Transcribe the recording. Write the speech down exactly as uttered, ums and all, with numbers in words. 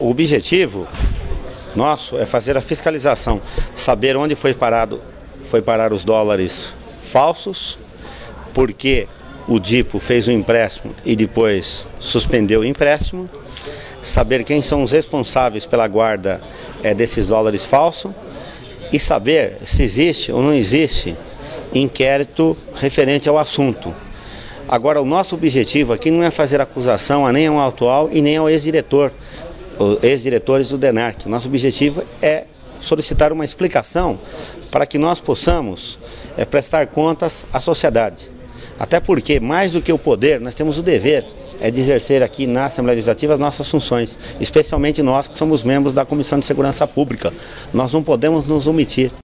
O objetivo nosso é fazer a fiscalização, saber onde foi parado, foi parar os dólares falsos, porque o DIPO fez o empréstimo e depois suspendeu o empréstimo, saber quem são os responsáveis pela guarda é, desses dólares falsos e saber se existe ou não existe inquérito referente ao assunto. Agora, o nosso objetivo aqui não é fazer acusação a nem ao atual e nem ao ex-diretor, os ex-diretores do DENARC. Nosso objetivo é solicitar uma explicação para que nós possamos é, prestar contas à sociedade. Até porque, mais do que o poder, nós temos o dever é de exercer aqui na Assembleia Legislativa as nossas funções, especialmente nós que somos membros da Comissão de Segurança Pública. Nós não podemos nos omitir.